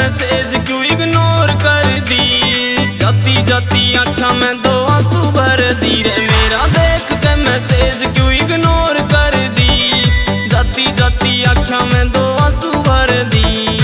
Message क्यों ignore कर दी। जाती जाती आँखों में दो आंसू भर दी रे मेरा देख के मैसेज क्यों इग्नोर कर दी। जाती जाती आँखों में दो आंसू भर दी।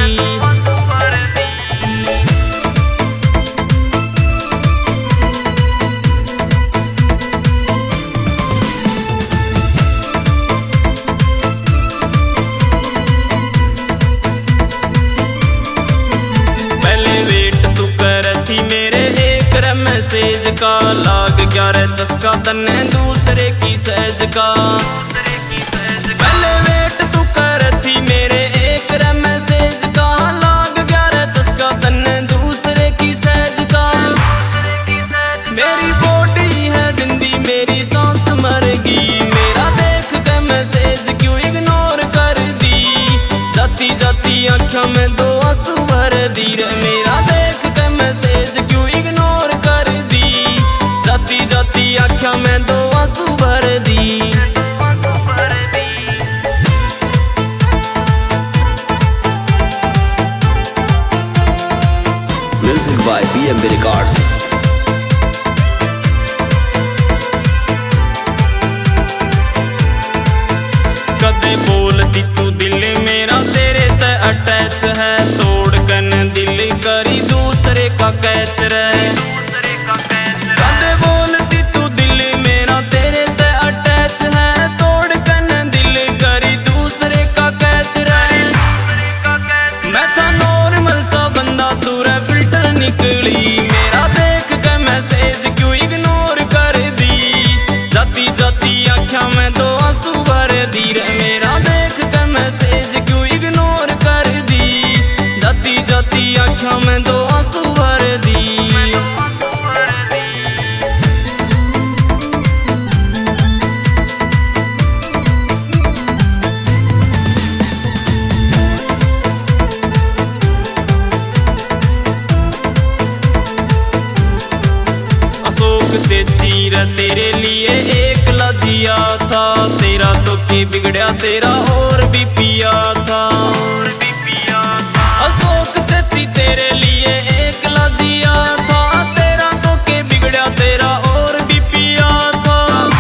मैसेज का लाग गया रे चस्का तन्ने दूसरे की सहज का। पहले वेट तू कर थी मेरे एक रे मैसेज का, लाग गया रे चस्का तन्ने दूसरे की सहज का। मेरी बॉडी है जिंदी मेरी सांस मर गई, मेरा देख के मैसेज क्यों इग्नोर कर दी। जाती जाती आँखों में दो आंसू भर दी रे मेरा देख के मैसेज क्यों इग्नोर कर दी। जाती जाती आँखों में दो आंसू भर दी। Music by BMB Records। कदे बोलती तू दिल मेरा तेरे ते अटैच है, तोड़ कन दिल करी दूसरे का कैच रहे। कदे बोलती तू दिल मेरा तेरे ते अटैच है, तोड़ कन दिल करी दूसरे का कैच रहे। मैं था नॉर्मल सा बंदा तू रे फिल्टर निकली, मेरा देख के मैसेज क्यों इग्नोर कर दी। जाती जाती आँखों में दो आंसू भर दी रे मेरा देख के मैसेज क्यों इग्नोर कर दी। जाती जाती आँखों में दो आंसू भर दी। अशोक चेची रे तेरे लिए एक लजिया था, तेरा तो के बिगड़ा तेरा और भी पिया था। अशोक चेची तेरे लिए एक लजिया था, तेरा तो के बिगड़ा तेरा और भी पिया था।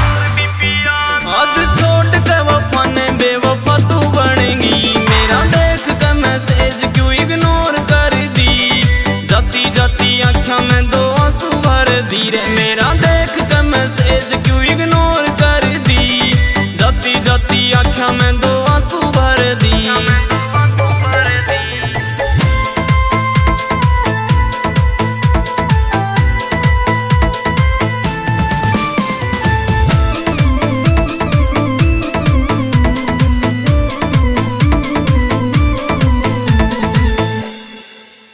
आज छोड़ के वफा ने बेवफा तू बनेगी, मेरा देख के मैसेज क्यों इग्नोर कर दी। जाती जाती आँखों में दो आंसू भर दी रे मेरा देख के मैसेज क्यों इग्नोर कर दी। जाती जाती आँखों में